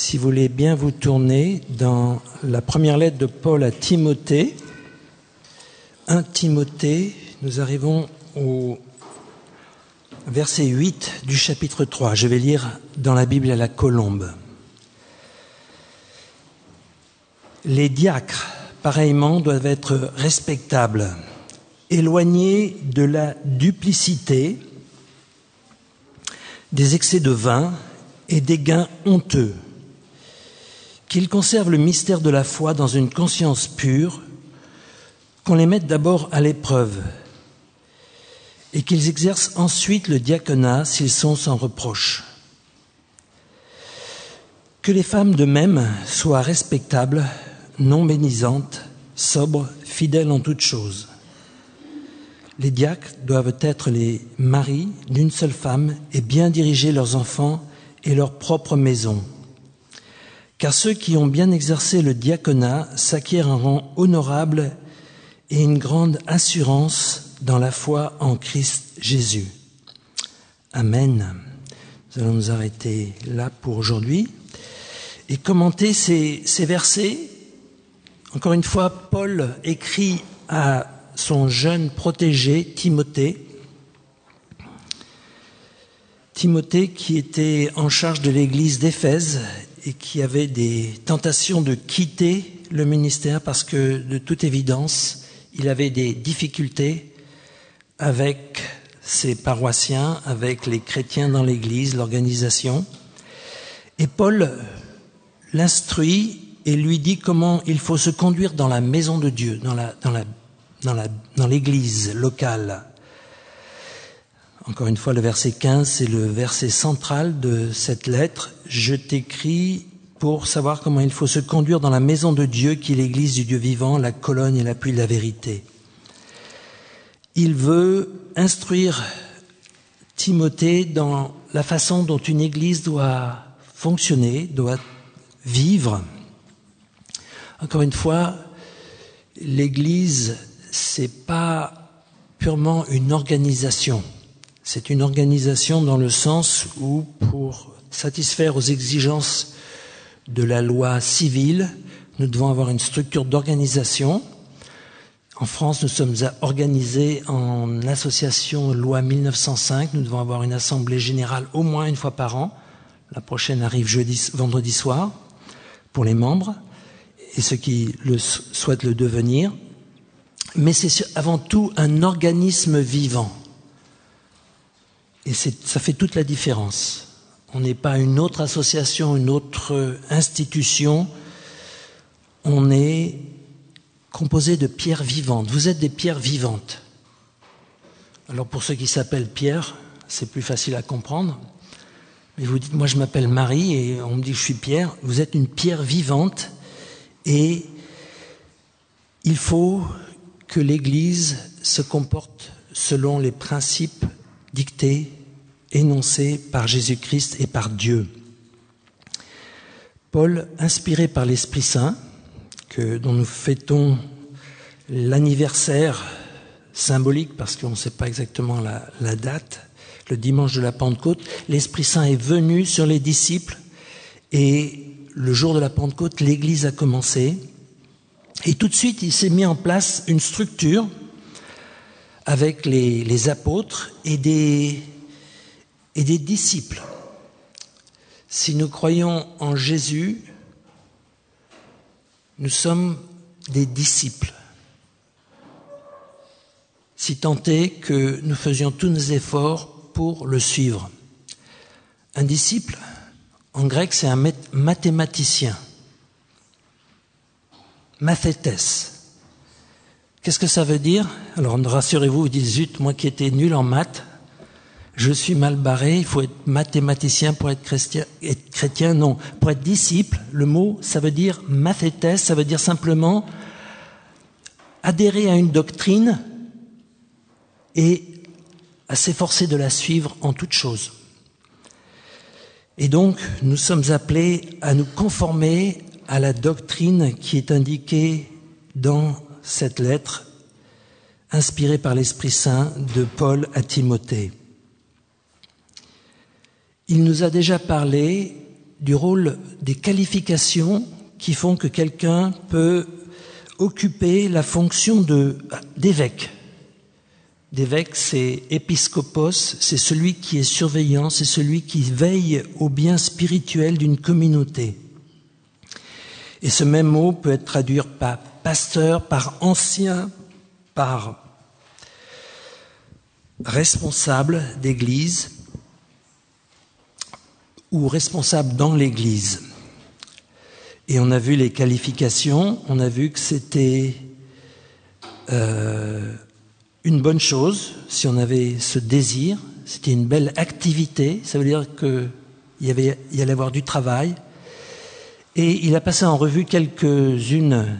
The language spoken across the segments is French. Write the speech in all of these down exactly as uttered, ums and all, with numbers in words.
Si vous voulez bien vous tourner dans la première lettre de Paul à Timothée, premier Timothée, nous arrivons au verset huit du chapitre trois. Je vais lire dans la Bible à la colombe. Les diacres, pareillement, doivent être respectables, éloignés de la duplicité, des excès de vin et des gains honteux, qu'ils conservent le mystère de la foi dans une conscience pure, qu'on les mette d'abord à l'épreuve et qu'ils exercent ensuite le diaconat s'ils sont sans reproche. Que les femmes de même soient respectables, non médisantes, sobres, fidèles en toutes choses. Les diacres doivent être les maris d'une seule femme et bien diriger leurs enfants et leur propre maison. Car ceux qui ont bien exercé le diaconat s'acquièrent un rang honorable et une grande assurance dans la foi en Christ Jésus. Amen. Nous allons nous arrêter là pour aujourd'hui et commenter ces, ces versets. Encore une fois, Paul écrit à son jeune protégé, Timothée. Timothée qui était en charge de l'église d'Éphèse et qui avait des tentations de quitter le ministère parce que, de toute évidence, il avait des difficultés avec ses paroissiens, avec les chrétiens dans l'église, l'organisation. Et Paul l'instruit et lui dit comment il faut se conduire dans la maison de Dieu, dans la, dans la, dans la, dans l'église locale. Encore une fois, le verset quinze, c'est le verset central de cette lettre. Je t'écris pour savoir comment il faut se conduire dans la maison de Dieu, qui est l'église du Dieu vivant, la colonne et l'appui de la vérité. Il veut instruire Timothée dans la façon dont une église doit fonctionner, doit vivre. Encore une fois, l'église, c'est pas purement une organisation. C'est une organisation dans le sens où, pour satisfaire aux exigences de la loi civile, nous devons avoir une structure d'organisation. En France, nous sommes organisés en association loi mille neuf cent cinq. Nous devons avoir une assemblée générale au moins une fois par an. La prochaine arrive jeudi, vendredi soir pour les membres et ceux qui le souhaitent le devenir. Mais c'est avant tout un organisme vivant. Et c'est, ça fait toute la différence. On n'est pas une autre association, une autre institution. On est composé de pierres vivantes. Vous êtes des pierres vivantes. Alors pour ceux qui s'appellent Pierre, c'est plus facile à comprendre. Mais vous dites, moi je m'appelle Marie et on me dit que je suis Pierre. Vous êtes une pierre vivante et il faut que l'Église se comporte selon les principes dictés, énoncés par Jésus-Christ et par Dieu. Paul, inspiré par l'Esprit Saint, que, dont nous fêtons l'anniversaire symbolique, parce qu'on ne sait pas exactement la, la date, le dimanche de la Pentecôte, l'Esprit Saint est venu sur les disciples et le jour de la Pentecôte, l'Église a commencé. Et tout de suite, il s'est mis en place une structure avec les, les apôtres et des, et des disciples. Si nous croyons en Jésus, nous sommes des disciples. Si tant est que nous faisions tous nos efforts pour le suivre. Un disciple, en grec, c'est un mathématicien. Mathétès. Qu'est-ce que ça veut dire? Alors, rassurez-vous, vous dites, zut, moi qui étais nul en maths, je suis mal barré, il faut être mathématicien pour être chrétien. Être chrétien, non. Pour être disciple, le mot, ça veut dire mathétès, ça veut dire simplement adhérer à une doctrine et à s'efforcer de la suivre en toutes choses. Et donc, nous sommes appelés à nous conformer à la doctrine qui est indiquée dans cette lettre inspirée par l'Esprit Saint de Paul à Timothée. Il nous a déjà parlé du rôle des qualifications qui font que quelqu'un peut occuper la fonction de, d'évêque. D'évêque, c'est épiscopos, c'est celui qui est surveillant, c'est celui qui veille au bien spirituel d'une communauté. Et ce même mot peut être traduit par pasteur, par ancien, par responsable d'église ou responsable dans l'église. Et on a vu les qualifications, on a vu que c'était euh, une bonne chose si on avait ce désir, c'était une belle activité, ça veut dire qu'il y avait, il y allait avoir du travail. Et il a passé en revue quelques-unes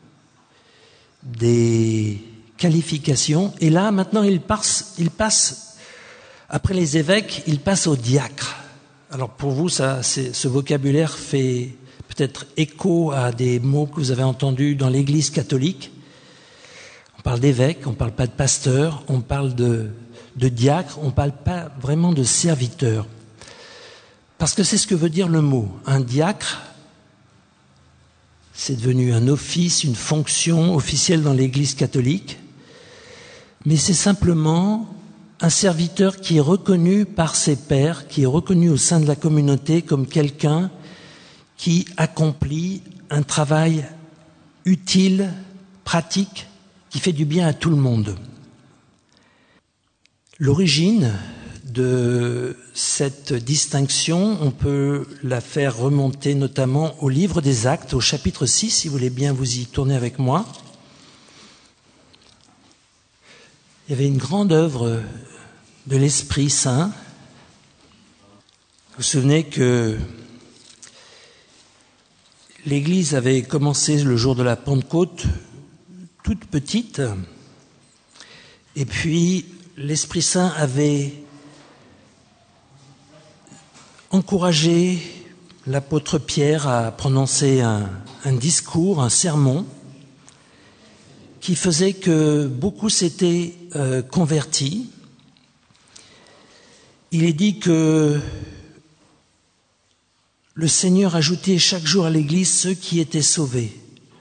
des qualifications. Et là, maintenant, il passe, il passe après les évêques, il passe aux diacres. Alors pour vous, ça, c'est, ce vocabulaire fait peut-être écho à des mots que vous avez entendus dans l'Église catholique. On parle d'évêques, on ne parle pas de pasteurs, on parle de, de diacres, on ne parle pas vraiment de serviteurs. Parce que c'est ce que veut dire le mot. Un diacre, c'est devenu un office, une fonction officielle dans l'Église catholique, mais c'est simplement un serviteur qui est reconnu par ses pairs, qui est reconnu au sein de la communauté comme quelqu'un qui accomplit un travail utile, pratique, qui fait du bien à tout le monde. L'origine de cette distinction, on peut la faire remonter notamment au livre des Actes, au chapitre six, si vous voulez bien vous y tourner avec moi. Il y avait une grande œuvre de l'Esprit Saint. Vous vous souvenez que l'Église avait commencé le jour de la Pentecôte, toute petite, et puis l'Esprit Saint avait encouragé l'apôtre Pierre à prononcer un, un discours, un sermon, qui faisait que beaucoup s'étaient euh, convertis. Il est dit que le Seigneur ajoutait chaque jour à l'Église ceux qui étaient sauvés.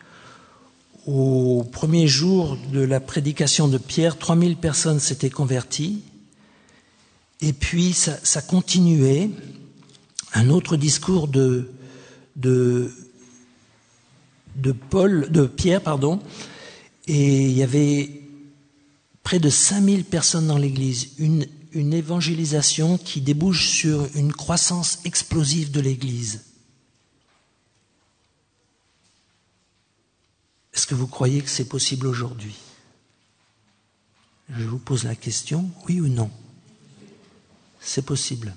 Au premier jour de la prédication de Pierre, trois mille personnes s'étaient converties. Et puis ça, ça continuait. Un autre discours de, de, de Paul, de Pierre, pardon, et il y avait près de cinq mille personnes dans l'Église, une, une évangélisation qui débouche sur une croissance explosive de l'Église. Est-ce que vous croyez que c'est possible aujourd'hui? Je vous pose la question, oui ou non? C'est possible.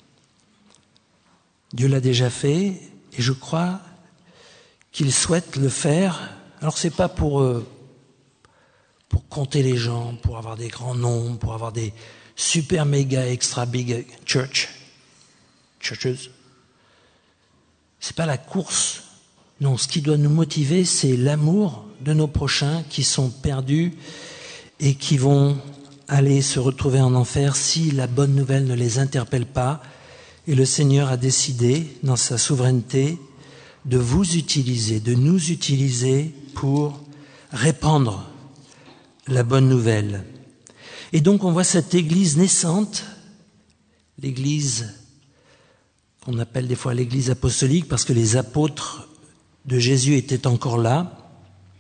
Dieu l'a déjà fait et je crois qu'il souhaite le faire. Alors c'est pas pour euh, pour compter les gens, pour avoir des grands noms, pour avoir des super méga extra big church churches. C'est pas la course. Non, ce qui doit nous motiver, c'est l'amour de nos prochains qui sont perdus et qui vont aller se retrouver en enfer si la bonne nouvelle ne les interpelle pas. Et le Seigneur a décidé, dans sa souveraineté, de vous utiliser, de nous utiliser pour répandre la bonne nouvelle. Et donc on voit cette église naissante, l'église qu'on appelle des fois l'église apostolique parce que les apôtres de Jésus étaient encore là,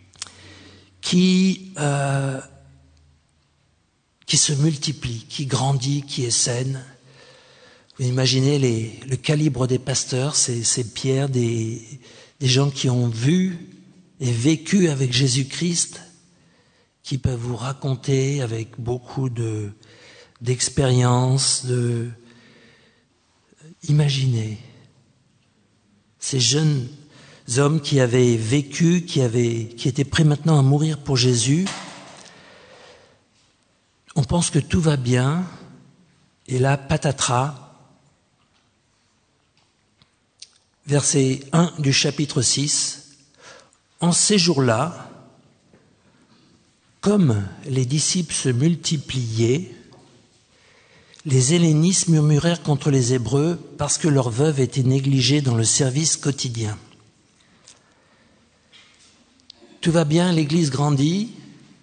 qui, euh, qui se multiplie, qui grandit, qui est saine. Vous imaginez les, le calibre des pasteurs, c'est, c'est Pierre, des, des gens qui ont vu et vécu avec Jésus-Christ, qui peuvent vous raconter avec beaucoup de, d'expérience, de... Imaginez ces jeunes hommes qui avaient vécu, qui, avaient, qui étaient prêts maintenant à mourir pour Jésus. On pense que tout va bien, et là, patatras, verset un du chapitre six, en ces jours-là, comme les disciples se multipliaient, Les hellénistes murmurèrent contre les Hébreux parce que leurs veuves étaient négligées dans le service quotidien. Tout va bien, l'Église grandit.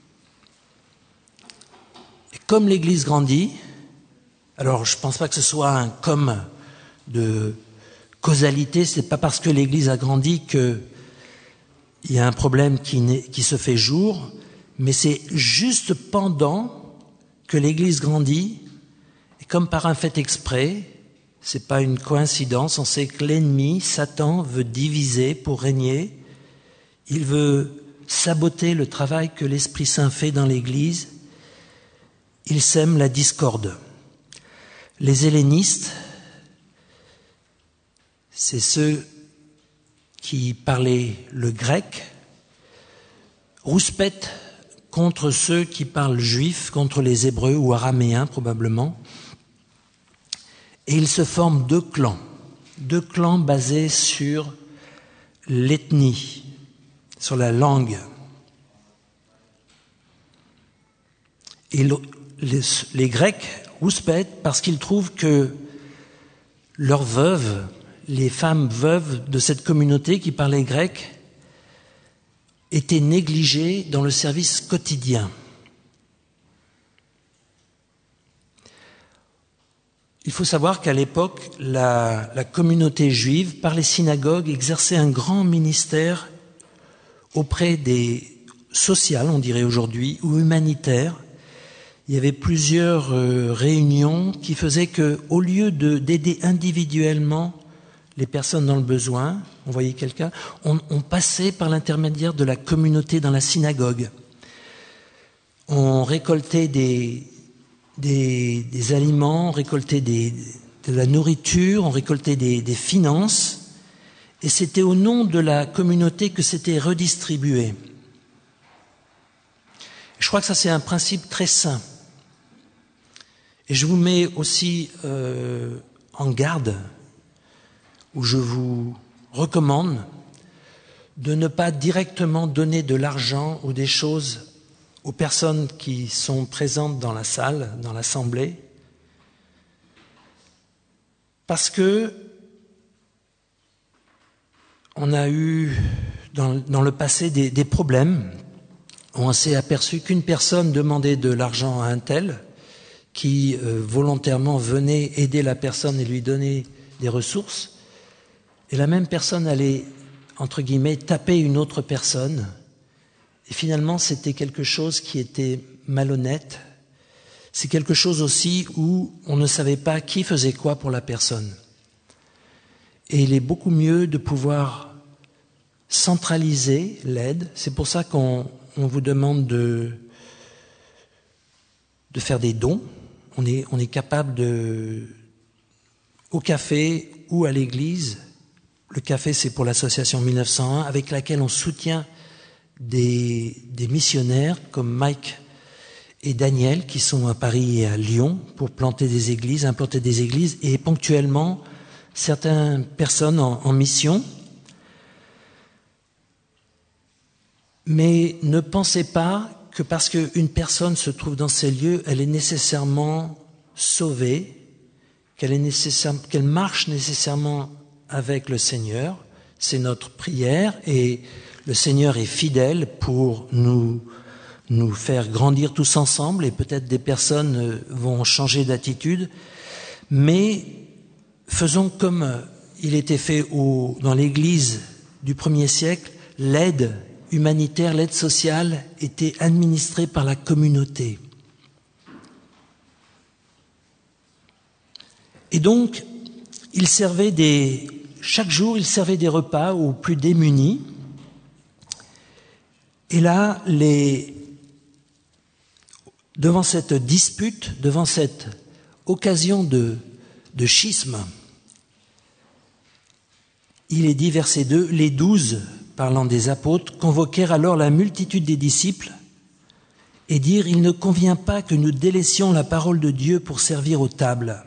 Et comme l'Église grandit, alors je ne pense pas que ce soit un comme de causalité, ce n'est pas parce que l'Église a grandi qu'il y a un problème qui, qui se fait jour, mais c'est juste pendant que l'Église grandit, et comme par un fait exprès, ce n'est pas une coïncidence, on sait que l'ennemi, Satan, veut diviser pour régner, il veut saboter le travail que l'Esprit Saint fait dans l'Église, il sème la discorde. Les hellénistes, c'est ceux qui parlaient le grec, rouspètent contre ceux qui parlent juif, contre les Hébreux ou araméens probablement. Et il se forme deux clans, deux clans basés sur l'ethnie, sur la langue. Et le, les, les Grecs rouspètent parce qu'ils trouvent que leurs veuves, les femmes veuves de cette communauté qui parlait grec, étaient négligées dans le service quotidien. Il faut savoir qu'à l'époque, la, la communauté juive, par les synagogues, exerçait un grand ministère auprès des sociales, on dirait aujourd'hui, ou humanitaires. Il y avait plusieurs euh, réunions qui faisaient qu'au lieu de, d'aider individuellement les personnes dans le besoin, on voyait quelqu'un, on, on passait par l'intermédiaire de la communauté dans la synagogue. On récoltait des, des, des aliments, on récoltait des, de la nourriture, on récoltait des, des finances, et c'était au nom de la communauté que c'était redistribué. Je crois que ça, c'est un principe très sain. Et je vous mets aussi euh, en garde, où je vous recommande de ne pas directement donner de l'argent ou des choses aux personnes qui sont présentes dans la salle, dans l'assemblée, parce que on a eu dans, dans le passé des, des problèmes. On s'est aperçu qu'une personne demandait de l'argent à un tel qui euh, volontairement venait aider la personne et lui donner des ressources, et la même personne allait, entre guillemets, taper une autre personne, et finalement c'était quelque chose qui était malhonnête. C'est quelque chose aussi où on ne savait pas qui faisait quoi pour la personne. Et il est beaucoup mieux de pouvoir centraliser l'aide. C'est pour ça qu'on on vous demande de, de faire des dons. On est, on est capable de, au café ou à l'église, le café c'est pour l'association mille neuf cent un, avec laquelle on soutient des, des missionnaires comme Mike et Daniel qui sont à Paris et à Lyon pour planter des églises, implanter des églises, et ponctuellement certaines personnes en, en mission. Mais ne pensez pas que parce qu'une personne se trouve dans ces lieux, elle est nécessairement sauvée, qu'elle est nécessaire, qu'elle marche nécessairement avec le Seigneur. C'est notre prière et le Seigneur est fidèle pour nous, nous faire grandir tous ensemble, et peut-être des personnes vont changer d'attitude, mais faisons comme il était fait au, dans l'Église du premier siècle. L'aide humanitaire, l'aide sociale était administrée par la communauté. Et donc, il servait des, chaque jour, il servait des repas aux plus démunis. Et là, les, devant cette dispute, devant cette occasion de, de schisme, il est dit, verset deux, les douze, parlant des apôtres, convoquèrent alors la multitude des disciples et dirent, il ne convient pas que nous délaissions la parole de Dieu pour servir aux tables.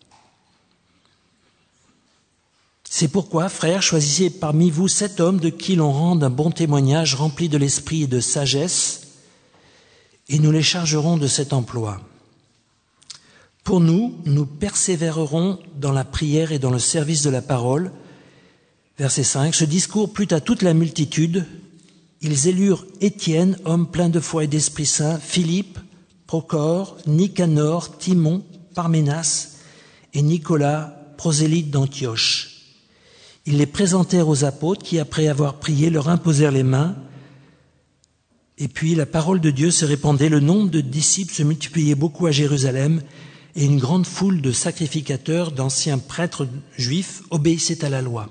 C'est pourquoi, frères, choisissez parmi vous sept hommes de qui l'on rende un bon témoignage, remplis de l'esprit et de sagesse, et nous les chargerons de cet emploi. Pour nous, nous persévérerons dans la prière et dans le service de la parole. Verset cinq, ce discours plut à toute la multitude. Ils élurent Étienne, homme plein de foi et d'Esprit Saint, Philippe, Procor, Nicanor, Timon, Parménas et Nicolas, prosélyte d'Antioche. Ils les présentèrent aux apôtres qui, après avoir prié, leur imposèrent les mains. Et puis la parole de Dieu se répandait, le nombre de disciples se multipliait beaucoup à Jérusalem, et une grande foule de sacrificateurs, d'anciens prêtres juifs, obéissaient à la loi.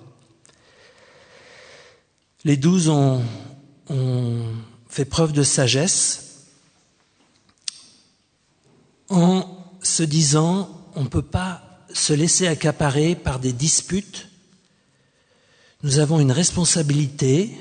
Les douze ont, ont fait preuve de sagesse en se disant, on ne peut pas se laisser accaparer par des disputes. Nous avons une responsabilité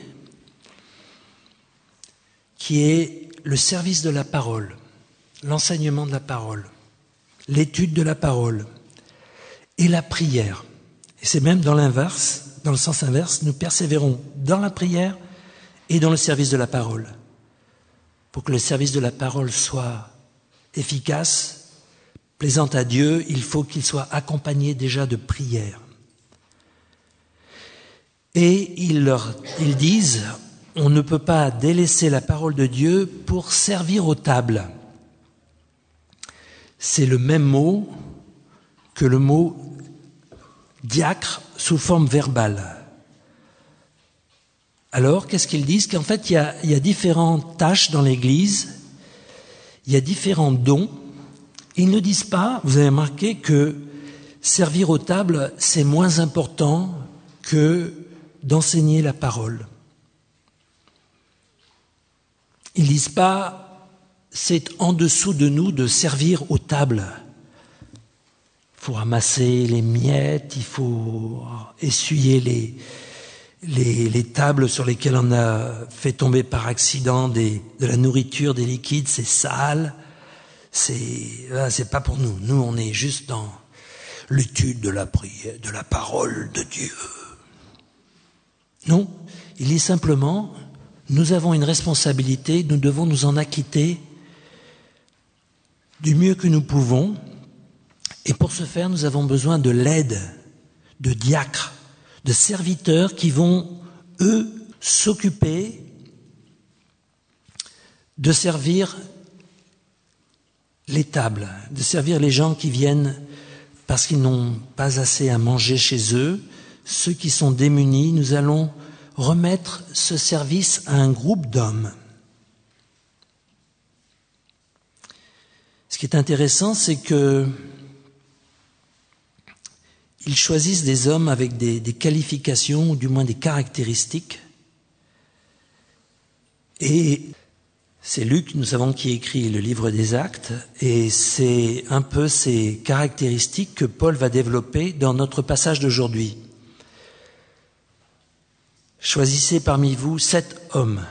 qui est le service de la parole, l'enseignement de la parole, l'étude de la parole et la prière. Et c'est même dans l'inverse, dans le sens inverse, nous persévérons dans la prière et dans le service de la parole. Pour que le service de la parole soit efficace, plaisant à Dieu, il faut qu'il soit accompagné déjà de prière. Et ils, leur, ils disent, on ne peut pas délaisser la parole de Dieu pour servir aux tables. C'est le même mot que le mot diacre sous forme verbale. Alors, qu'est-ce qu'ils disent? Qu'en fait, il y a, il y a différentes tâches dans l'Église, il y a différents dons. Ils ne disent pas, vous avez remarqué, que servir aux tables, c'est moins important que d'enseigner la parole. Ils ne disent pas, c'est en dessous de nous de servir aux tables. Il faut ramasser les miettes, il faut essuyer les, les, les tables sur lesquelles on a fait tomber par accident des, de la nourriture, des liquides, c'est sale. C'est, c'est pas pour nous. Nous, on est juste dans l'étude de la prière, de la parole de Dieu. Non, il dit simplement, nous avons une responsabilité, nous devons nous en acquitter du mieux que nous pouvons. Et pour ce faire, nous avons besoin de l'aide, de diacres, de serviteurs qui vont, eux, s'occuper de servir les tables, de servir les gens qui viennent parce qu'ils n'ont pas assez à manger chez eux, ceux qui sont démunis. Nous allons remettre ce service à un groupe d'hommes. Ce qui est intéressant, c'est que ils choisissent des hommes avec des, des qualifications, ou du moins des caractéristiques. Et c'est Luc, nous savons, qui écrit le livre des Actes, et c'est un peu ces caractéristiques que Paul va développer dans notre passage d'aujourd'hui. Choisissez parmi vous sept hommes.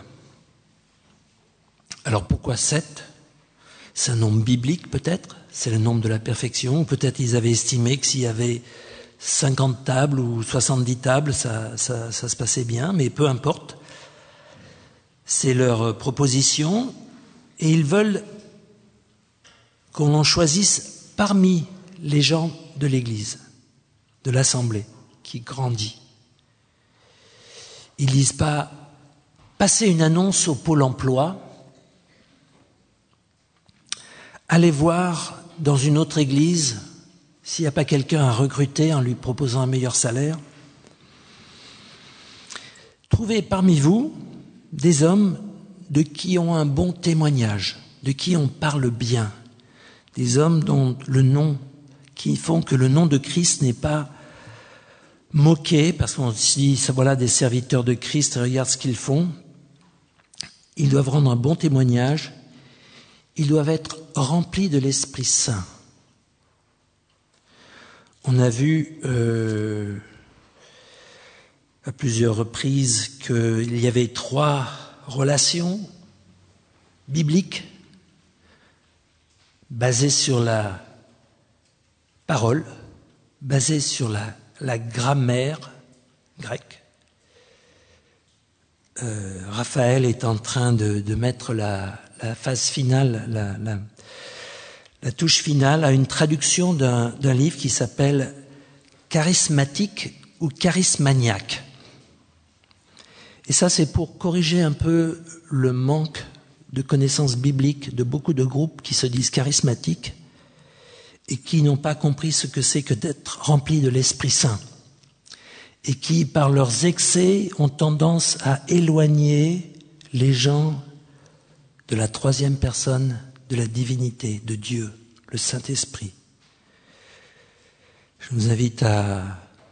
Alors pourquoi sept? C'est un nombre biblique peut-être, c'est le nombre de la perfection, ou peut-être ils avaient estimé que s'il y avait cinquante tables ou soixante-dix tables, ça, ça, ça se passait bien, mais peu importe. C'est leur proposition, et ils veulent qu'on en choisisse parmi les gens de l'Église, de l'Assemblée, qui grandit. Ils ne disent pas « passez une annonce au Pôle emploi », allez voir dans une autre église s'il n'y a pas quelqu'un à recruter en lui proposant un meilleur salaire. Trouvez parmi vous des hommes de qui ont un bon témoignage, de qui on parle bien, des hommes dont le nom, qui font que le nom de Christ n'est pas moqué, parce qu'on se dit, ça voilà des serviteurs de Christ, regarde ce qu'ils font. Ils doivent rendre un bon témoignage. Ils doivent être remplis de l'Esprit Saint. On a vu euh, à plusieurs reprises qu'il y avait trois relations bibliques basées sur la parole, basées sur la, la grammaire grecque. Euh, Raphaël est en train de, de mettre la, la phase finale, la, la, la touche finale à une traduction d'un, d'un livre qui s'appelle « Charismatique » ou « Charismaniaque ». Et ça, c'est pour corriger un peu le manque de connaissances bibliques de beaucoup de groupes qui se disent charismatiques et qui n'ont pas compris ce que c'est que d'être remplis de l'Esprit Saint et qui, par leurs excès, ont tendance à éloigner les gens de la troisième personne de la divinité, de Dieu, le Saint-Esprit. Je vous invite à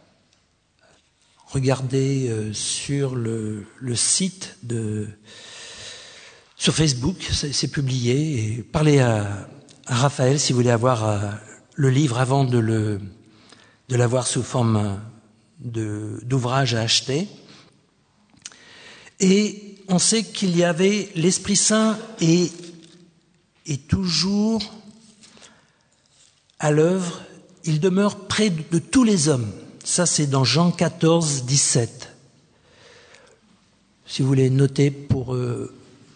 regarder euh, sur le, le site de... Sur Facebook, c'est, c'est publié, et parlez à, à Raphaël si vous voulez avoir euh, le livre avant de, le, de l'avoir sous forme de, d'ouvrage à acheter. Et on sait qu'il y avait l'Esprit Saint et, et toujours à l'œuvre, il demeure près de tous les hommes. Ça, c'est dans Jean quatorze, dix-sept. Si vous voulez noter pour... Euh,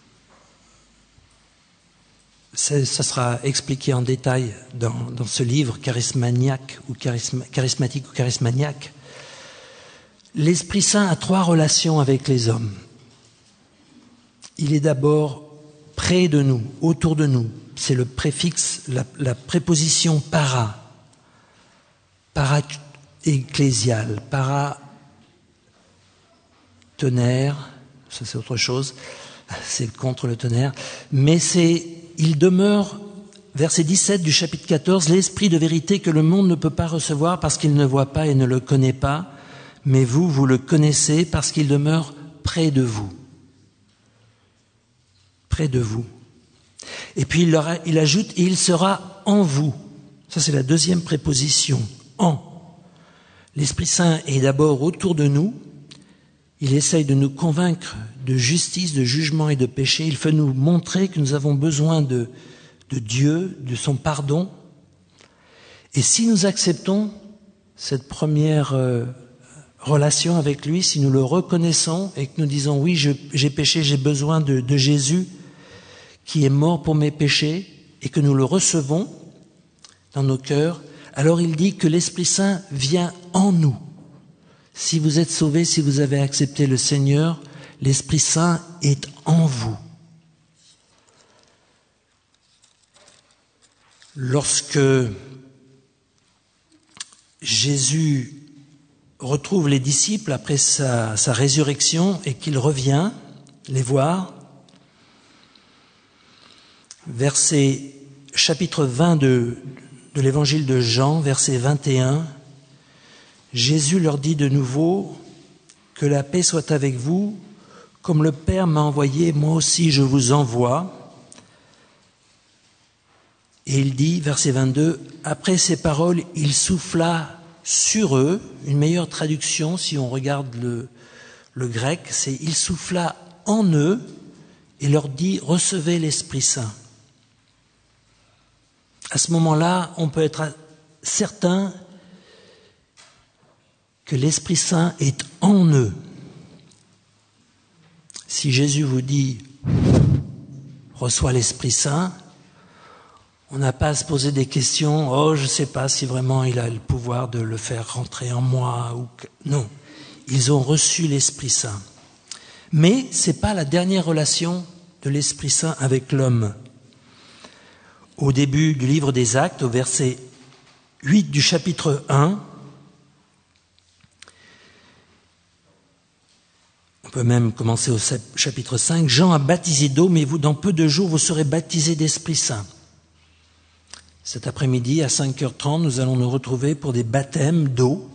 ça, ça sera expliqué en détail dans, dans ce livre, charismaniaque ou charisma, charismatique ou charismaniaque. L'Esprit Saint a trois relations avec les hommes. Il est d'abord près de nous, autour de nous. C'est le préfixe, la, la préposition para. Para ecclésial, para tonnerre, ça c'est autre chose, c'est contre le tonnerre, mais c'est, il demeure, verset dix-sept du chapitre quatorze, l'esprit de vérité que le monde ne peut pas recevoir parce qu'il ne voit pas et ne le connaît pas, mais vous, vous le connaissez parce qu'il demeure près de vous. Près de vous. Et puis il, leur a, il ajoute, et il sera en vous. Ça c'est la deuxième préposition, en. L'Esprit Saint est d'abord autour de nous. Il essaye de nous convaincre de justice, de jugement et de péché. Il veut nous montrer que nous avons besoin de, de Dieu, de son pardon. Et si nous acceptons cette première euh, relation avec lui, si nous le reconnaissons et que nous disons oui, je, j'ai péché, j'ai besoin de, de Jésus qui est mort pour mes péchés et que nous le recevons dans nos cœurs, alors il dit que l'Esprit Saint vient en nous. Si vous êtes sauvés, si vous avez accepté le Seigneur, l'Esprit Saint est en vous. Lorsque Jésus retrouve les disciples après sa, sa résurrection et qu'il revient les voir, verset chapitre vingt de de l'évangile de Jean, verset vingt et un, Jésus leur dit de nouveau « Que la paix soit avec vous, comme le Père m'a envoyé, moi aussi je vous envoie. » Et il dit, verset vingt-deux, « Après ces paroles, il souffla sur eux. » Une meilleure traduction, si on regarde le, le grec, c'est « Il souffla en eux et leur dit « Recevez l'Esprit Saint. » À ce moment-là, on peut être certain que l'Esprit Saint est en eux. Si Jésus vous dit « Reçois l'Esprit Saint », on n'a pas à se poser des questions « Oh, je ne sais pas si vraiment il a le pouvoir de le faire rentrer en moi. » ou que... Non, ils ont reçu l'Esprit Saint. Mais ce n'est pas la dernière relation de l'Esprit Saint avec l'homme. Au début du livre des Actes, au verset huit du chapitre un, on peut même commencer au chapitre cinq, Jean a baptisé d'eau, mais vous, dans peu de jours, vous serez baptisés d'Esprit Saint. Cet après-midi, à cinq heures trente, nous allons nous retrouver pour des baptêmes d'eau.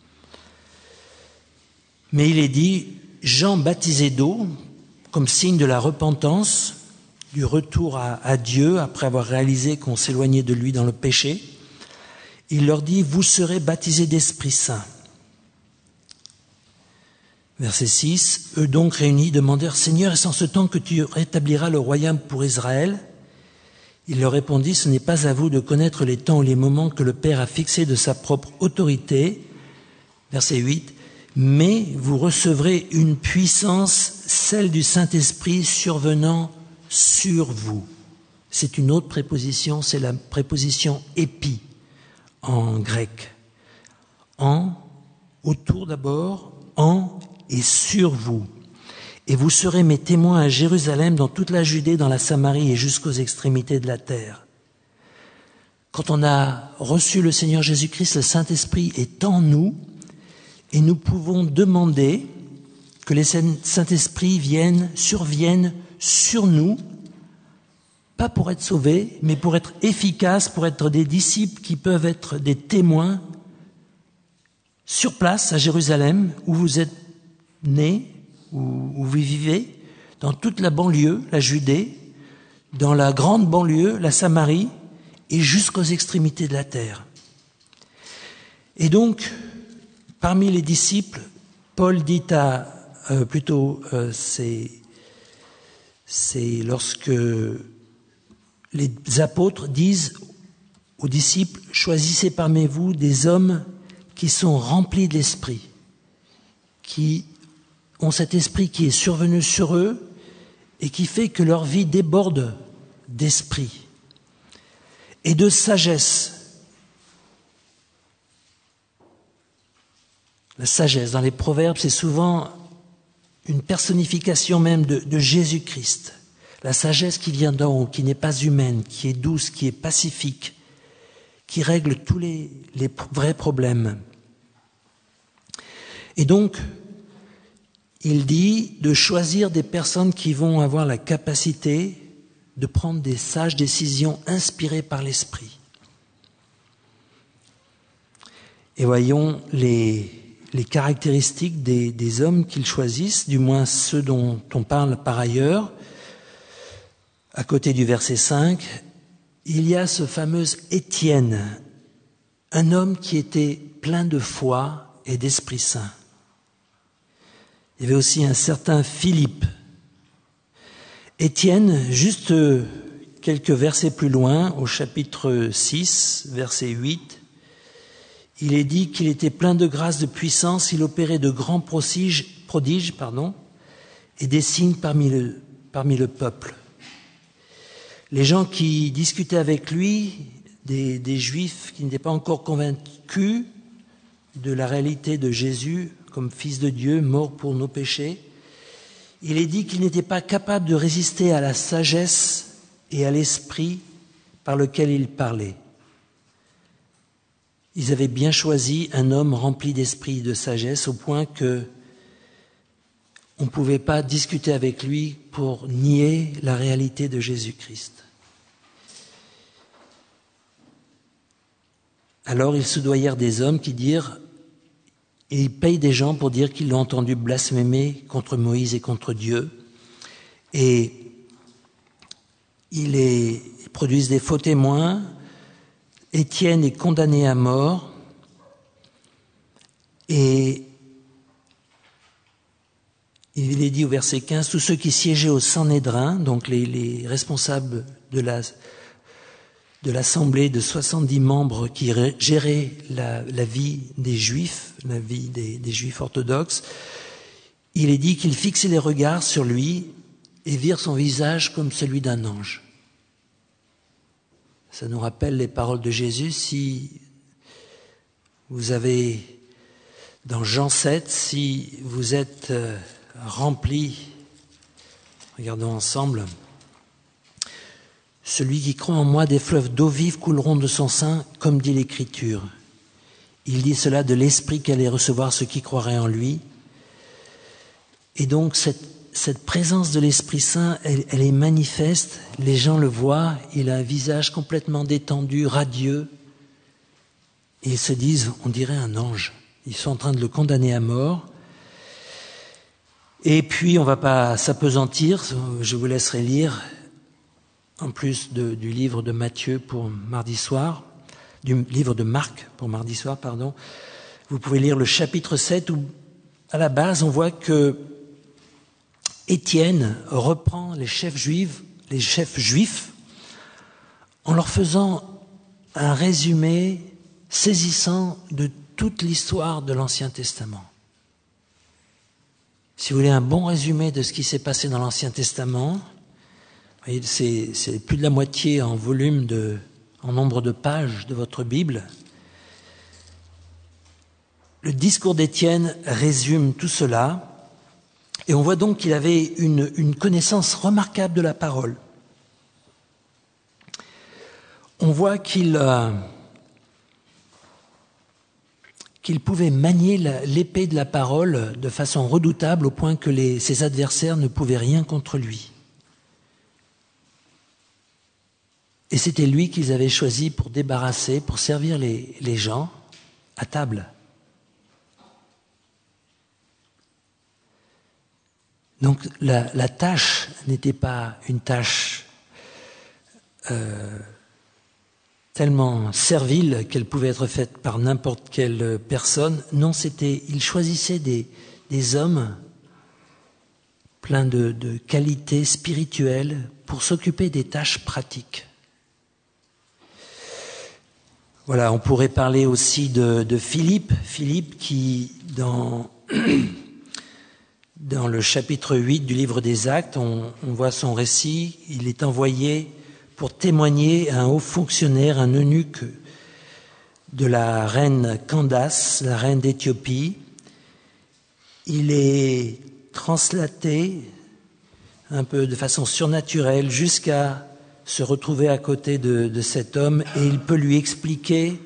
Mais il est dit, Jean baptisé d'eau, comme signe de la repentance, du retour à, à Dieu, après avoir réalisé qu'on s'éloignait de lui dans le péché. Il leur dit, vous serez baptisés d'Esprit Saint. Verset six, eux donc réunis demandèrent, Seigneur, est-ce en ce temps que tu rétabliras le royaume pour Israël? Il leur répondit, ce n'est pas à vous de connaître les temps ou les moments que le Père a fixés de sa propre autorité. Verset huit, mais vous recevrez une puissance, celle du Saint-Esprit survenant sur vous. c'est une autre préposition, c'est la préposition « épi » en grec. En, autour d'abord, en et sur vous. Et vous serez mes témoins à Jérusalem, dans toute la Judée, dans la Samarie et jusqu'aux extrémités de la terre. Quand on a reçu le Seigneur Jésus-Christ, le Saint-Esprit est en nous et nous pouvons demander que le Saint-Esprit vienne, survienne sur nous, pas pour être sauvés, mais pour être efficaces, pour être des disciples qui peuvent être des témoins sur place à Jérusalem, où vous êtes nés, où, où vous vivez, dans toute la banlieue, la Judée, dans la grande banlieue, la Samarie, et jusqu'aux extrémités de la terre. Et donc, parmi les disciples, Paul dit à, euh, plutôt, euh, c'est, c'est lorsque les apôtres disent aux disciples, choisissez parmi vous des hommes qui sont remplis de l'esprit, qui ont cet esprit qui est survenu sur eux et qui fait que leur vie déborde d'esprit et de sagesse. La sagesse, dans les proverbes, c'est souvent une personnification même de, de Jésus-Christ. La sagesse qui vient d'en haut, qui n'est pas humaine, qui est douce, qui est pacifique, qui règle tous les, les vrais problèmes. Et donc, il dit de choisir des personnes qui vont avoir la capacité de prendre des sages décisions inspirées par l'Esprit. Et voyons les, les caractéristiques des, des hommes qu'ils choisissent, du moins ceux dont on parle par ailleurs. À côté du verset cinq, il y a ce fameux Étienne, un homme qui était plein de foi et d'Esprit Saint. Il y avait aussi un certain Philippe. Étienne, juste quelques versets plus loin, au chapitre six, verset huit, il est dit qu'il était plein de grâce, de puissance, il opérait de grands prodiges, prodiges pardon, et des signes parmi le, parmi le peuple. Les gens qui discutaient avec lui, des, des Juifs qui n'étaient pas encore convaincus de la réalité de Jésus comme Fils de Dieu, mort pour nos péchés, il est dit qu'il n'était pas capable de résister à la sagesse et à l'esprit par lequel il parlait. Ils avaient bien choisi un homme rempli d'esprit et de sagesse au point que on ne pouvait pas discuter avec lui pour nier la réalité de Jésus-Christ. Alors ils soudoyèrent des hommes qui dirent, et ils payent des gens pour dire qu'ils l'ont entendu blasphémer contre Moïse et contre Dieu. Et ils, les, ils produisent des faux témoins. Étienne est condamné à mort. Et il est dit au verset quinze, tous ceux qui siégeaient au Sanhédrin, donc les, les responsables de la de l'assemblée de soixante-dix membres qui géraient la, la vie des Juifs, la vie des, des Juifs orthodoxes, il est dit qu'ils fixaient les regards sur lui et virent son visage comme celui d'un ange. Ça nous rappelle les paroles de Jésus. Si vous avez, dans Jean sept, si vous êtes euh, remplis, regardons ensemble, celui qui croit en moi, des fleuves d'eau vive couleront de son sein, comme dit l'Écriture. Il dit cela de l'Esprit qu'allait recevoir ceux qui croiraient en lui. Et donc, cette, cette présence de l'Esprit Saint, elle, elle est manifeste. Les gens le voient. Il a un visage complètement détendu, radieux. Et ils se disent, on dirait un ange. Ils sont en train de le condamner à mort. Et puis, on ne va pas s'appesantir. Je vous laisserai lire. En plus de, du livre de Matthieu pour mardi soir, du livre de Marc pour mardi soir, pardon, vous pouvez lire le chapitre sept où, à la base, on voit que Étienne reprend les chefs juifs, les chefs juifs, en leur faisant un résumé saisissant de toute l'histoire de l'Ancien Testament. Si vous voulez un bon résumé de ce qui s'est passé dans l'Ancien Testament, voyez, c'est, c'est plus de la moitié en volume, de, en nombre de pages de votre Bible. Le discours d'Étienne résume tout cela, et on voit donc qu'il avait une, une connaissance remarquable de la parole. On voit qu'il, euh, qu'il pouvait manier la, l'épée de la parole de façon redoutable au point que les, ses adversaires ne pouvaient rien contre lui. Et c'était lui qu'ils avaient choisi pour débarrasser, pour servir les, les gens à table. Donc la, la tâche n'était pas une tâche euh, tellement servile qu'elle pouvait être faite par n'importe quelle personne. Non, c'était, il choisissait des, des hommes pleins de, de qualités spirituelles pour s'occuper des tâches pratiques. Voilà, on pourrait parler aussi de, de Philippe, Philippe qui, dans, dans le chapitre huit du livre des Actes, on, on voit son récit, il est envoyé pour témoigner à un haut fonctionnaire, un eunuque de la reine Candace, la reine d'Éthiopie. Il est translaté un peu de façon surnaturelle jusqu'à se retrouver à côté de, de cet homme, et il peut lui expliquer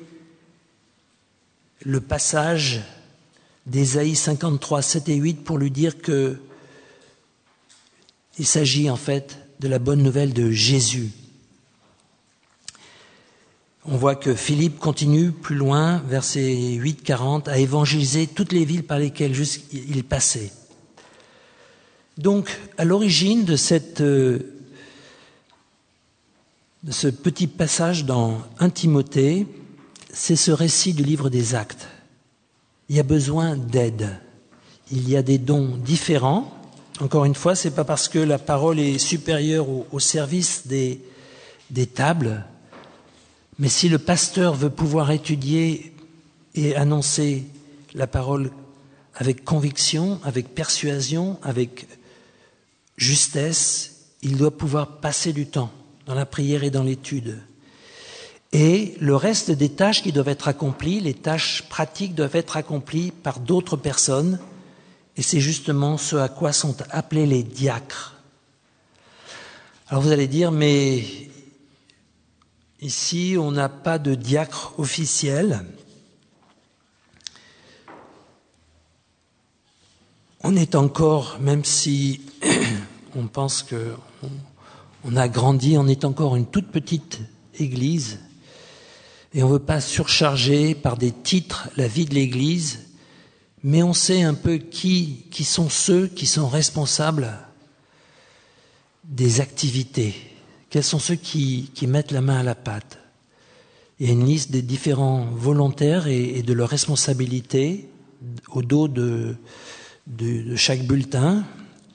le passage d'Ésaïe cinquante-trois, sept et huit pour lui dire que il s'agit en fait de la bonne nouvelle de Jésus. On voit que Philippe continue plus loin, verset huit quarante, à évangéliser toutes les villes par lesquelles il passait. Donc, à l'origine de cette de ce petit passage dans un Timothée, c'est ce récit du livre des Actes. Il y a besoin d'aide. Il y a des dons différents. Encore une fois, c'est pas parce que la parole est supérieure au, au service des, des tables, mais si le pasteur veut pouvoir étudier et annoncer la parole avec conviction, avec persuasion, avec justesse, il doit pouvoir passer du temps dans la prière et dans l'étude. Et le reste des tâches qui doivent être accomplies, les tâches pratiques doivent être accomplies par d'autres personnes, et c'est justement ce à quoi sont appelés les diacres. Alors vous allez dire, mais ici on n'a pas de diacre officiel. On est encore, même si on pense que on, on a grandi, on est encore une toute petite église et on ne veut pas surcharger par des titres la vie de l'église, mais on sait un peu qui, qui sont ceux qui sont responsables des activités, quels sont ceux qui, qui mettent la main à la pâte. Il y a une liste des différents volontaires et, et de leurs responsabilités au dos de, de, de chaque bulletin.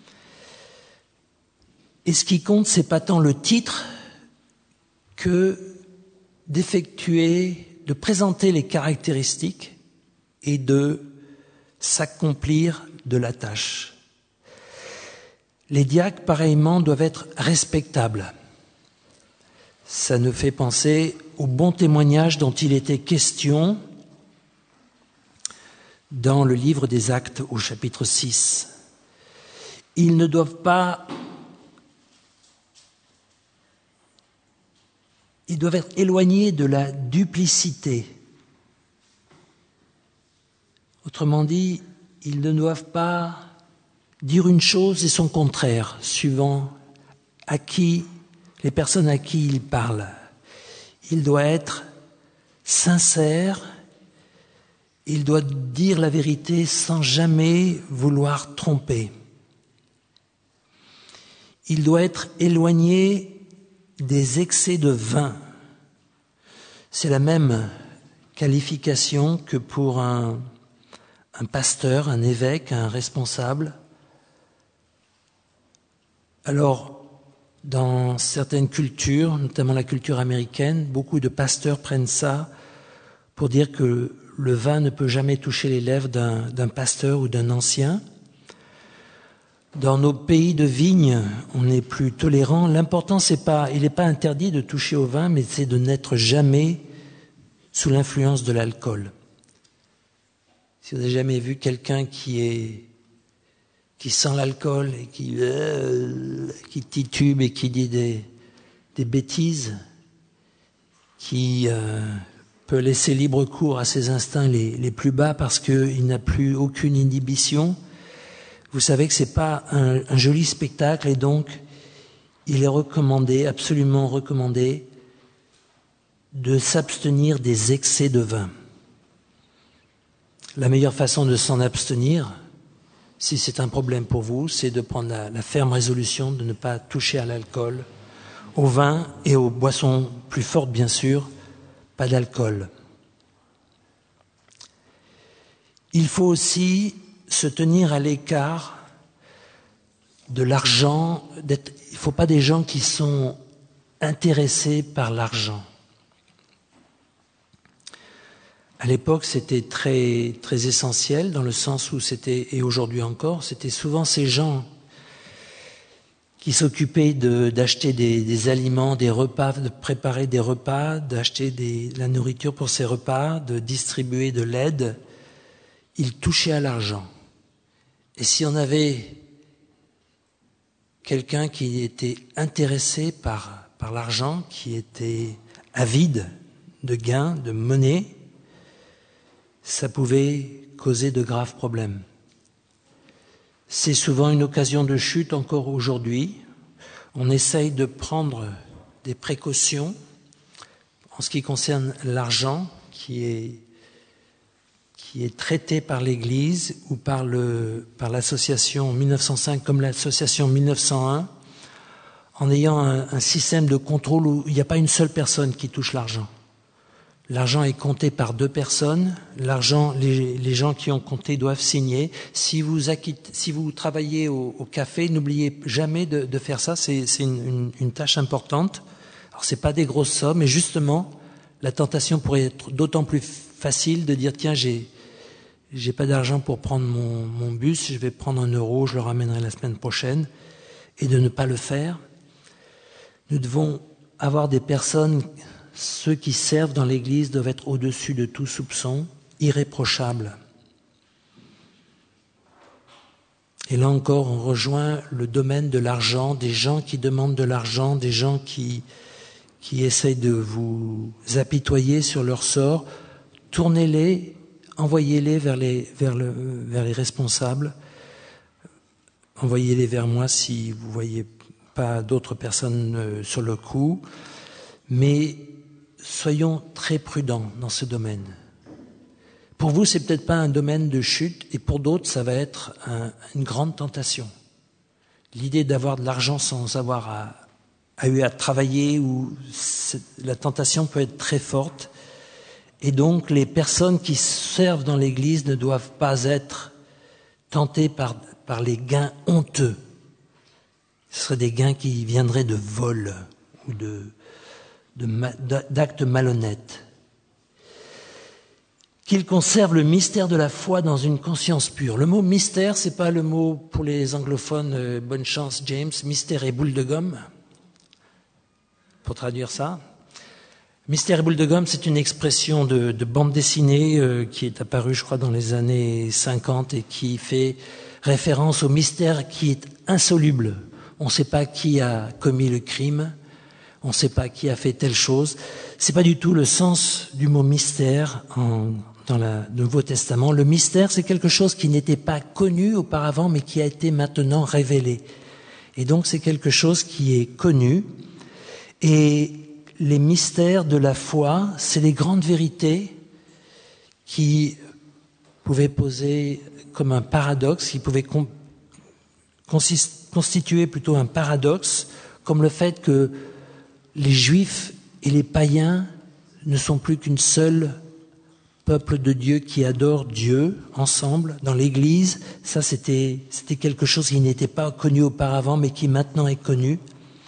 Et ce qui compte, c'est pas tant le titre que d'effectuer, de présenter les caractéristiques et de s'accomplir de la tâche. Les diacres, pareillement, doivent être respectables. Ça nous fait penser au bon témoignage dont il était question dans le livre des Actes au chapitre six. Ils ne doivent pas Ils doivent être éloignés de la duplicité. Autrement dit, ils ne doivent pas dire une chose et son contraire, suivant à qui, les personnes à qui ils parlent. Il doit être sincère, il doit dire la vérité sans jamais vouloir tromper. Il doit être éloigné des excès de vin. C'est la même qualification que pour un, un pasteur, un évêque, un responsable. Alors, dans certaines cultures, notamment la culture américaine, beaucoup de pasteurs prennent ça pour dire que le vin ne peut jamais toucher les lèvres d'un, d'un pasteur ou d'un ancien. Dans nos pays de vigne, on est plus tolérant. L'important, c'est pas, il n'est pas interdit de toucher au vin, mais c'est de n'être jamais sous l'influence de l'alcool. Si vous n'avez jamais vu quelqu'un qui est, qui sent l'alcool et qui, euh, qui titube et qui dit des, des bêtises, qui euh, peut laisser libre cours à ses instincts les, les plus bas parce qu'il n'a plus aucune inhibition, vous savez que c'est pas un, un joli spectacle et donc il est recommandé, absolument recommandé, de s'abstenir des excès de vin. La meilleure façon de s'en abstenir, si c'est un problème pour vous, c'est de prendre la, la ferme résolution de ne pas toucher à l'alcool, au vin et aux boissons plus fortes, bien sûr, pas d'alcool. Il faut aussi se tenir à l'écart de l'argent. D'être, il ne faut pas des gens qui sont intéressés par l'argent. À l'époque, c'était très, très essentiel, dans le sens où c'était, et aujourd'hui encore, c'était souvent ces gens qui s'occupaient de, d'acheter des, des aliments, des repas, de préparer des repas, d'acheter des, de la nourriture pour ces repas, de distribuer de l'aide. Ils touchaient à l'argent. Et si on avait quelqu'un qui était intéressé par, par l'argent, qui était avide de gains, de monnaie, ça pouvait causer de graves problèmes. C'est souvent une occasion de chute encore aujourd'hui. On essaye de prendre des précautions en ce qui concerne l'argent qui est, qui est traité par l'Église ou par, le, par l'association mille neuf cent cinq comme l'association mille neuf cent un, en ayant un, un système de contrôle où il n'y a pas une seule personne qui touche l'argent. L'argent est compté par deux personnes. L'argent, les, les gens qui ont compté doivent signer. Si vous acquittez, si vous travaillez au, au café, n'oubliez jamais de, de faire ça. C'est, c'est une, une, une tâche importante. Alors c'est pas des grosses sommes, mais justement, la tentation pourrait être d'autant plus facile de dire tiens, j'ai, j'ai pas d'argent pour prendre mon, mon bus, je vais prendre un euro, je le ramènerai la semaine prochaine, et de ne pas le faire. Nous devons avoir des personnes. Ceux qui servent dans l'Église doivent être au-dessus de tout soupçon, irréprochables. Et là encore, on rejoint le domaine de l'argent, des gens qui demandent de l'argent, des gens qui, qui essayent de vous apitoyer sur leur sort. Tournez-les, envoyez-les vers les, vers le, vers les responsables. Envoyez-les vers moi si vous ne voyez pas d'autres personnes sur le coup. Mais soyons très prudents dans ce domaine. Pour vous, c'est peut-être pas un domaine de chute, et pour d'autres, ça va être un, une grande tentation. L'idée d'avoir de l'argent sans avoir à, à eu à travailler, ou la tentation peut être très forte. Et donc, les personnes qui servent dans l'Église ne doivent pas être tentées par, par les gains honteux. Ce seraient des gains qui viendraient de vol ou de d'actes malhonnêtes. Qu'ils conservent le mystère de la foi dans une conscience pure. Le mot mystère, c'est pas le mot pour les anglophones, euh, bonne chance James, mystère et boule de gomme, pour traduire ça. Mystère et boule de gomme, c'est une expression de, de bande dessinée euh, qui est apparue, je crois, dans les années cinquante et qui fait référence au mystère qui est insoluble. On ne sait pas qui a commis le crime. On ne sait pas qui a fait telle chose. C'est pas du tout le sens du mot mystère en, dans le Nouveau Testament. Le mystère, c'est quelque chose qui n'était pas connu auparavant, mais qui a été maintenant révélé. Et donc, c'est quelque chose qui est connu. Et les mystères de la foi, c'est les grandes vérités qui pouvaient poser comme un paradoxe, qui pouvaient con, consist, constituer plutôt un paradoxe, comme le fait que les Juifs et les païens ne sont plus qu'une seule peuple de Dieu qui adore Dieu ensemble dans l'Église. Ça, c'était, c'était quelque chose qui n'était pas connu auparavant, mais qui maintenant est connu.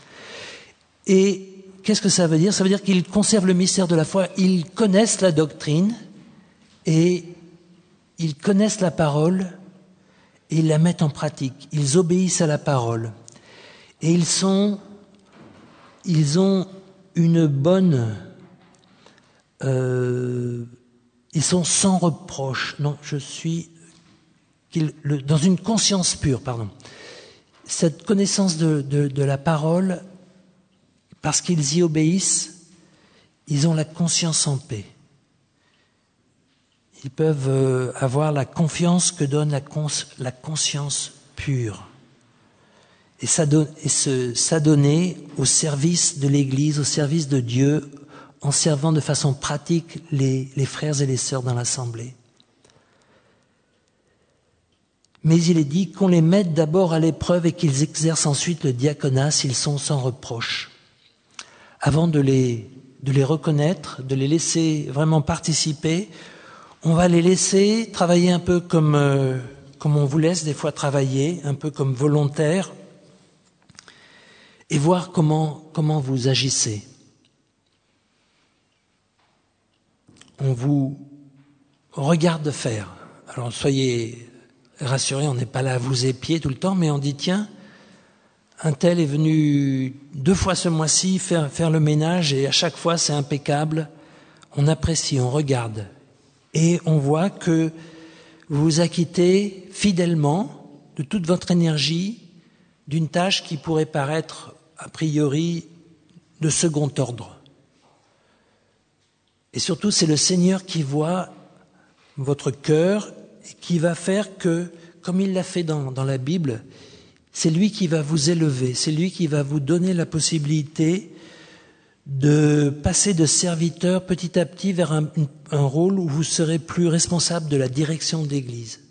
Et qu'est-ce que ça veut dire ? Ça veut dire qu'ils conservent le mystère de la foi, ils connaissent la doctrine et ils connaissent la parole et ils la mettent en pratique. Ils obéissent à la parole. Et ils sont, ils ont une bonne, euh, ils sont sans reproche. Non, je suis le, dans une conscience pure, pardon. Cette connaissance de, de, de la parole, parce qu'ils y obéissent, ils ont la conscience en paix. Ils peuvent avoir la confiance que donne la, cons, la conscience pure. Et s'adonner au service de l'Église, au service de Dieu, en servant de façon pratique les, les frères et les sœurs dans l'Assemblée. Mais il est dit qu'on les mette d'abord à l'épreuve et qu'ils exercent ensuite le diaconat s'ils sont sans reproche. Avant de les, de les reconnaître, de les laisser vraiment participer, on va les laisser travailler un peu comme, euh, comme on vous laisse des fois travailler, un peu comme volontaire, et voir comment, comment vous agissez. On vous regarde faire. Alors soyez rassurés, on n'est pas là à vous épier tout le temps, mais on dit tiens, un tel est venu deux fois ce mois-ci faire, faire le ménage et à chaque fois c'est impeccable. On apprécie, on regarde. Et on voit que vous vous acquittez fidèlement de toute votre énergie d'une tâche qui pourrait paraître a priori de second ordre. Et surtout, c'est le Seigneur qui voit votre cœur et qui va faire que, comme il l'a fait dans, dans la Bible, c'est lui qui va vous élever, c'est lui qui va vous donner la possibilité de passer de serviteur petit à petit vers un, un rôle où vous serez plus responsable de la direction de l'Église.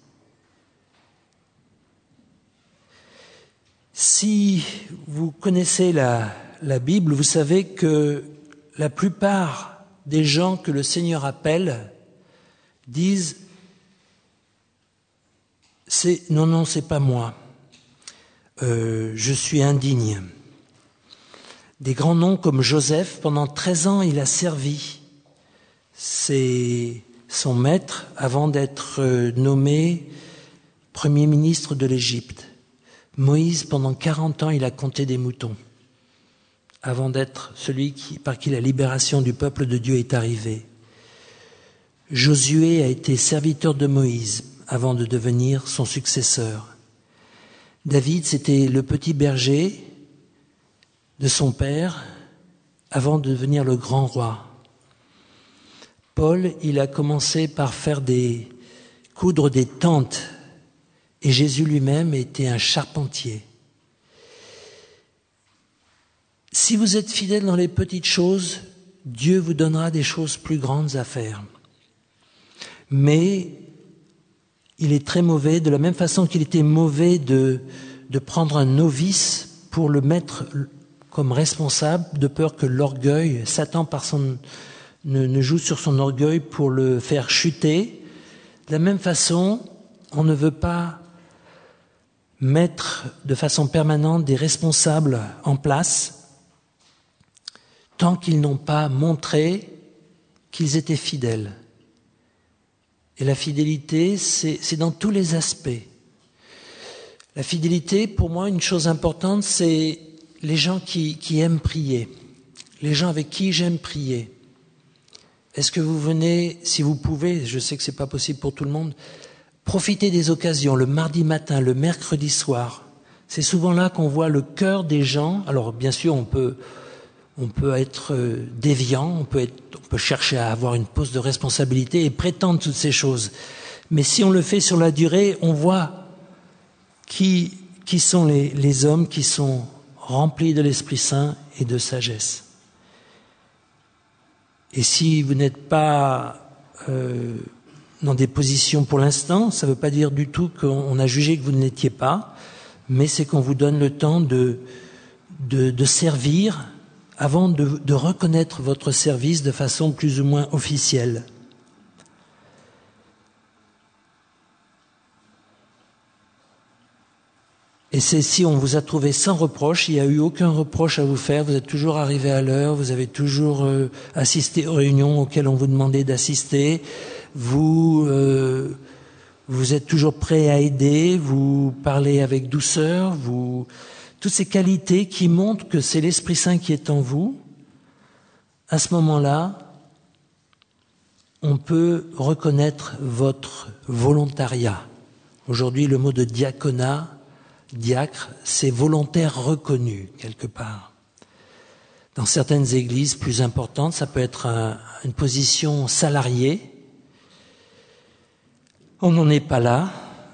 Si vous connaissez la, la Bible, vous savez que la plupart des gens que le Seigneur appelle disent c'est, « Non, non, c'est pas moi, euh, je suis indigne ». Des grands noms comme Joseph, pendant treize ans, il a servi. C'est son maître avant d'être nommé Premier ministre de l'Égypte. Moïse, pendant quarante ans, il a compté des moutons avant d'être celui qui, par qui la libération du peuple de Dieu est arrivée. Josué a été serviteur de Moïse avant de devenir son successeur. David, c'était le petit berger de son père avant de devenir le grand roi. Paul, il a commencé par faire des coudre des tentes et Jésus lui-même était un charpentier. Si vous êtes fidèle dans les petites choses, Dieu vous donnera des choses plus grandes à faire. Mais il est très mauvais, de la même façon qu'il était mauvais de, de prendre un novice pour le mettre comme responsable, de peur que l'orgueil, Satan par son, ne, ne joue sur son orgueil pour le faire chuter. De la même façon, on ne veut pas mettre de façon permanente des responsables en place tant qu'ils n'ont pas montré qu'ils étaient fidèles. Et la fidélité, c'est, c'est dans tous les aspects. La fidélité, pour moi, une chose importante, c'est les gens qui, qui aiment prier, les gens avec qui j'aime prier. Est-ce que vous venez, si vous pouvez, je sais que c'est pas possible pour tout le monde, profitez des occasions, le mardi matin, le mercredi soir. C'est souvent là qu'on voit le cœur des gens. Alors bien sûr, on peut, on peut être déviant, on peut, être, on peut chercher à avoir une poste de responsabilité et prétendre toutes ces choses. Mais si on le fait sur la durée, on voit qui, qui sont les, les hommes qui sont remplis de l'Esprit Saint et de sagesse. Et si vous n'êtes pas euh, dans des positions pour l'instant, ça ne veut pas dire du tout qu'on a jugé que vous ne l'étiez pas, mais c'est qu'on vous donne le temps de, de, de servir avant de, de reconnaître votre service de façon plus ou moins officielle. Et c'est si on vous a trouvé sans reproche, il n'y a eu aucun reproche à vous faire, vous êtes toujours arrivé à l'heure, vous avez toujours euh, assisté aux réunions auxquelles on vous demandait d'assister, vous, euh, vous êtes toujours prêt à aider, vous parlez avec douceur, vous... toutes ces qualités qui montrent que c'est l'Esprit Saint qui est en vous, à ce moment-là, on peut reconnaître votre volontariat. Aujourd'hui, le mot de diaconat, diacre, c'est volontaire reconnu, quelque part. Dans certaines églises plus importantes, ça peut être un, une position salariée. On n'en est pas là.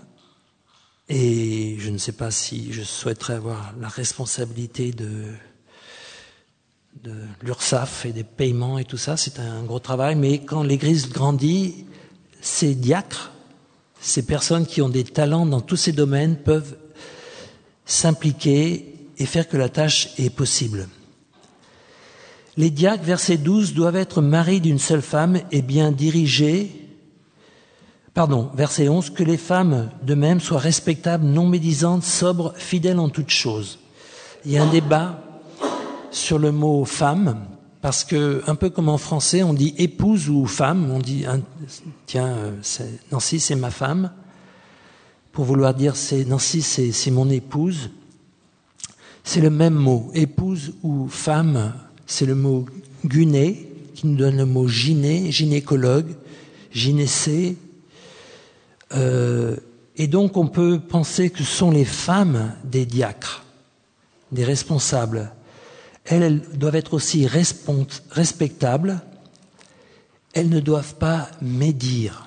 Et je ne sais pas si je souhaiterais avoir la responsabilité de, de l'URSSAF et des paiements et tout ça. C'est un gros travail. Mais quand l'Église grandit, ces diacres, ces personnes qui ont des talents dans tous ces domaines peuvent s'impliquer et faire que la tâche est possible. Les diacres, verset douze, doivent être maris d'une seule femme et bien dirigés. Pardon, verset onze, que les femmes de même soient respectables, non médisantes, sobres, fidèles en toutes choses. Il y a un débat sur le mot femme, parce que, un peu comme en français, on dit épouse ou femme, on dit, tiens, c'est, Nancy, c'est ma femme, pour vouloir dire, c'est, Nancy, c'est, c'est mon épouse. C'est le même mot, épouse ou femme, c'est le mot guné, qui nous donne le mot gyné, gynécologue, gynécée. Euh, et donc on peut penser que ce sont les femmes des diacres, des responsables. Elles, elles doivent être aussi respons- respectables. Elles ne doivent pas médire.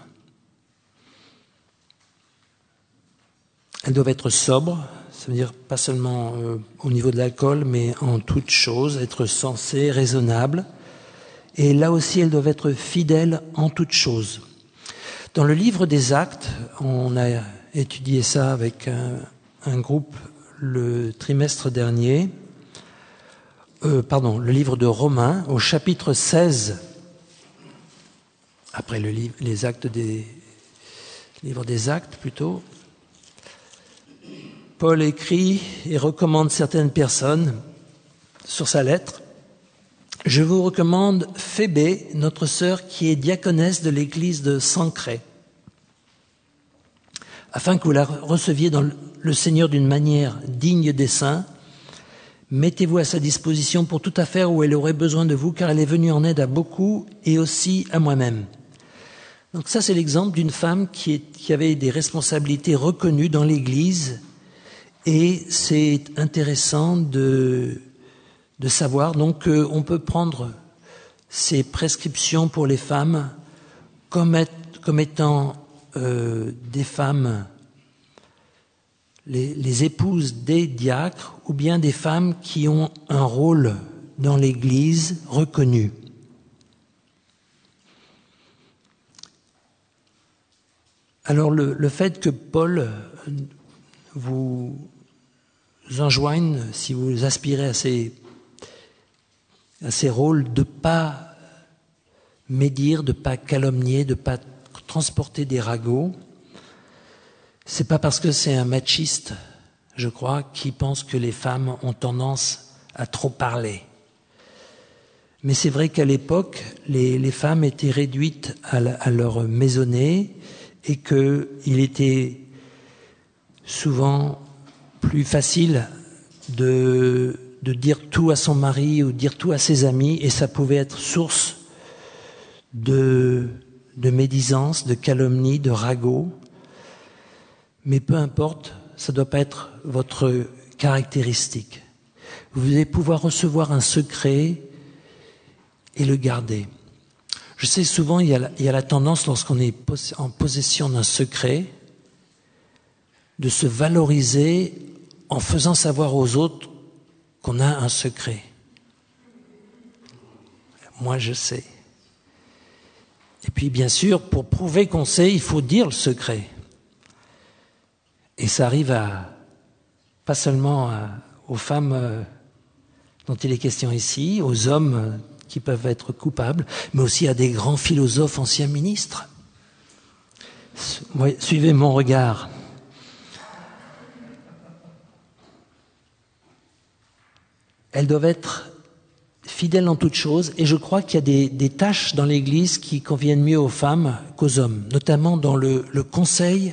Elles doivent être sobres, ça veut dire pas seulement euh, au niveau de l'alcool, mais en toutes choses, être sensées, raisonnables. Et là aussi, elles doivent être fidèles en toutes choses. Dans le livre des Actes, on a étudié ça avec un, un groupe le trimestre dernier, euh, pardon, le livre de Romains, au chapitre seize, après le livre, les actes des, livre des Actes plutôt, Paul écrit et recommande certaines personnes sur sa lettre. Je vous recommande Phébé, notre sœur qui est diaconesse de l'église de Sancré, afin que vous la receviez dans le Seigneur d'une manière digne des saints. Mettez-vous à sa disposition pour toute affaire où elle aurait besoin de vous, car elle est venue en aide à beaucoup et aussi à moi-même. Donc ça, c'est l'exemple d'une femme qui, est, qui avait des responsabilités reconnues dans l'Église, et c'est intéressant de... de savoir donc qu'on peut prendre ces prescriptions pour les femmes comme, être, comme étant euh, des femmes, les, les épouses des diacres, ou bien des femmes qui ont un rôle dans l'Église reconnu. Alors le, le fait que Paul vous enjoigne, si vous aspirez à ces à ces rôles, de ne pas médire, de ne pas calomnier, de ne pas transporter des ragots. C'est pas parce que c'est un machiste, je crois, qui pense que les femmes ont tendance à trop parler. Mais c'est vrai qu'à l'époque, les, les femmes étaient réduites à, la, à leur maisonnée et qu'il était souvent plus facile de... de dire tout à son mari ou dire tout à ses amis, et ça pouvait être source de, de médisance, de calomnie, de ragot. Mais peu importe, ça ne doit pas être votre caractéristique. Vous allez pouvoir recevoir un secret et le garder. Je sais, souvent, il y a la, il y a la tendance, lorsqu'on est en possession d'un secret, de se valoriser en faisant savoir aux autres qu'on a un secret. Moi, je sais. Et puis, bien sûr, pour prouver qu'on sait, il faut dire le secret. Et ça arrive à, pas seulement à, aux femmes euh, dont il est question ici, aux hommes euh, qui peuvent être coupables, mais aussi à des grands philosophes anciens ministres. Suivez mon regard. Elles doivent être fidèle en toutes choses. Et je crois qu'il y a des, des tâches dans l'Église qui conviennent mieux aux femmes qu'aux hommes, notamment dans le, le conseil,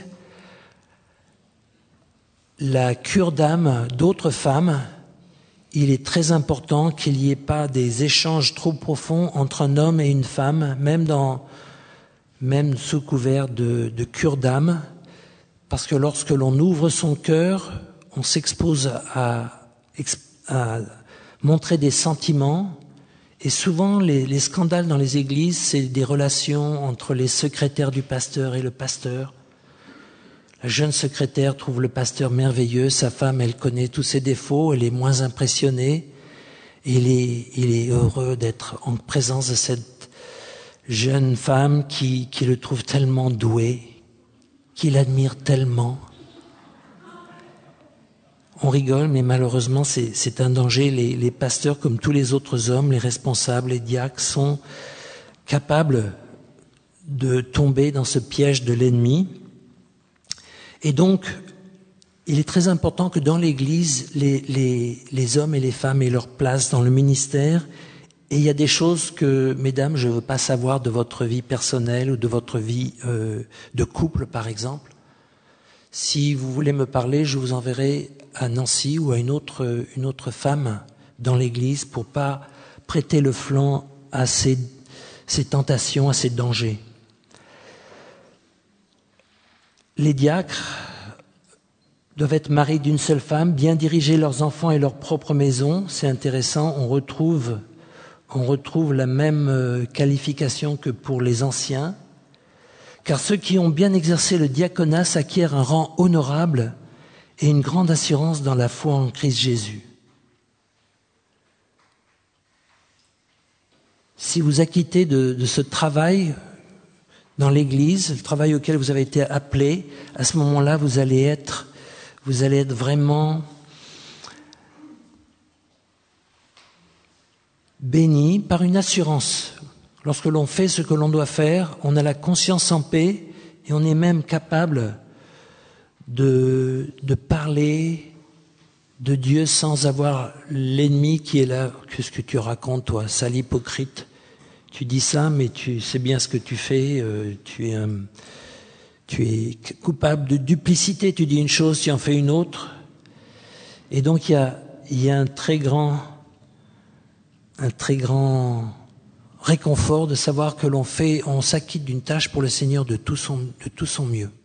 la cure d'âme d'autres femmes. Il est très important qu'il n'y ait pas des échanges trop profonds entre un homme et une femme, même, dans, même sous couvert de, de cure d'âme, parce que lorsque l'on ouvre son cœur, on s'expose à, à montrer des sentiments. Et souvent, les, les scandales dans les églises, c'est des relations entre les secrétaires du pasteur et le pasteur. La jeune secrétaire trouve le pasteur merveilleux, sa femme, elle connaît tous ses défauts, elle est moins impressionnée. Il est, il est heureux d'être en présence de cette jeune femme qui, qui le trouve tellement doué, qui l'admire tellement. On rigole, mais malheureusement, c'est, c'est un danger. Les, les pasteurs, comme tous les autres hommes, les responsables, les diacres, sont capables de tomber dans ce piège de l'ennemi. Et donc, il est très important que dans l'Église, les, les, les hommes et les femmes aient leur place dans le ministère. Et il y a des choses que, mesdames, je ne veux pas savoir de votre vie personnelle ou de votre vie euh, de couple, par exemple. Si vous voulez me parler, je vous enverrai à Nancy ou à une autre, une autre femme dans l'Église pour pas prêter le flanc à ces, ces tentations, à ces dangers. Les diacres doivent être maris d'une seule femme, bien diriger leurs enfants et leur propre maison. C'est intéressant, on retrouve, on retrouve la même qualification que pour les anciens. Car ceux qui ont bien exercé le diaconat s'acquièrent un rang honorable et une grande assurance dans la foi en Christ Jésus. Si vous acquittez de, de ce travail dans l'Église, le travail auquel vous avez été appelés, à ce moment-là, vous allez être, vous allez être vraiment bénis par une assurance. Lorsque l'on fait ce que l'on doit faire, on a la conscience en paix et on est même capable de, de parler de Dieu sans avoir l'ennemi qui est là. Qu'est-ce que tu racontes, toi, sale hypocrite? Tu dis ça, mais tu sais bien ce que tu fais. Euh, tu es, un, tu es coupable de duplicité. Tu dis une chose, tu en fais une autre. Et donc il y a, il y a un très grand, un très grand réconfort de savoir que l'on fait, on s'acquitte d'une tâche pour le Seigneur de tout son, de tout son mieux.